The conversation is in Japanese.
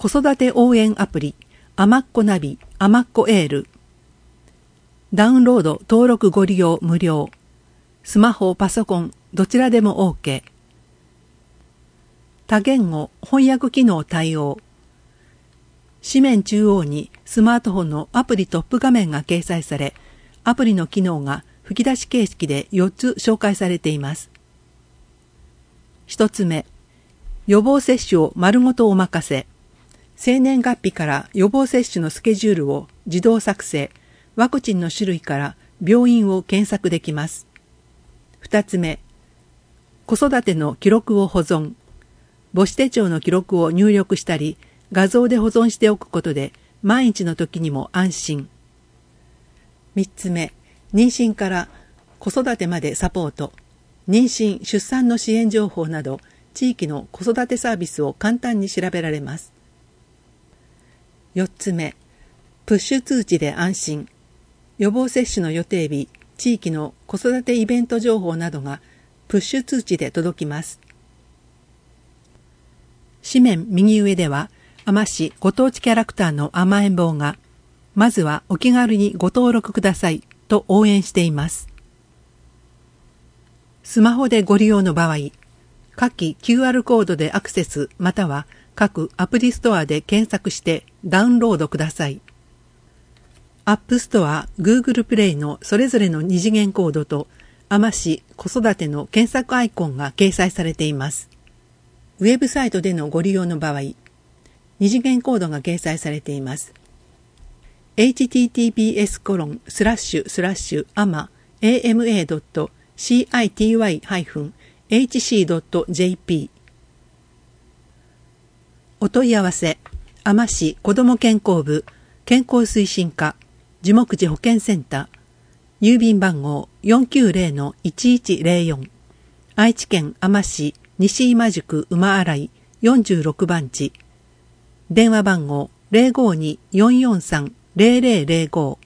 子育て応援アプリ、あまっこナビ、あまっこエール。ダウンロード、登録ご利用無料。スマホ、パソコン、どちらでも OK。多言語、翻訳機能対応。紙面中央にスマートフォンのアプリトップ画面が掲載され、アプリの機能が吹き出し形式で4つ紹介されています。1つ目、予防接種を丸ごとお任せ。生年月日から予防接種のスケジュールを自動作成、ワクチンの種類から病院を検索できます。2つ目、子育ての記録を保存。母子手帳の記録を入力したり、画像で保存しておくことで、万一の時にも安心。3つ目、妊娠から子育てまでサポート。妊娠・出産の支援情報など、地域の子育てサービスを簡単に調べられます。4つ目、プッシュ通知で安心。予防接種の予定日、地域の子育てイベント情報などがプッシュ通知で届きます。紙面右上では、海士ご当地キャラクターの甘えん坊が、まずはお気軽にご登録くださいと応援しています。スマホでご利用の場合、下記 QR コードでアクセスまたは各アプリストアで検索してダウンロードください。アップストア、Google プレイのそれぞれの二次元コードと海士子育ての検索アイコンが掲載されています。ウェブサイトでのご利用の場合、二次元コードが掲載されています。https://ama.city-hc.jp お問い合わせ、海士子ども健康部健康推進課樹木寺保健センター郵便番号 490-1104 愛知県海士西今宿馬洗46番地電話番号 052-443-0005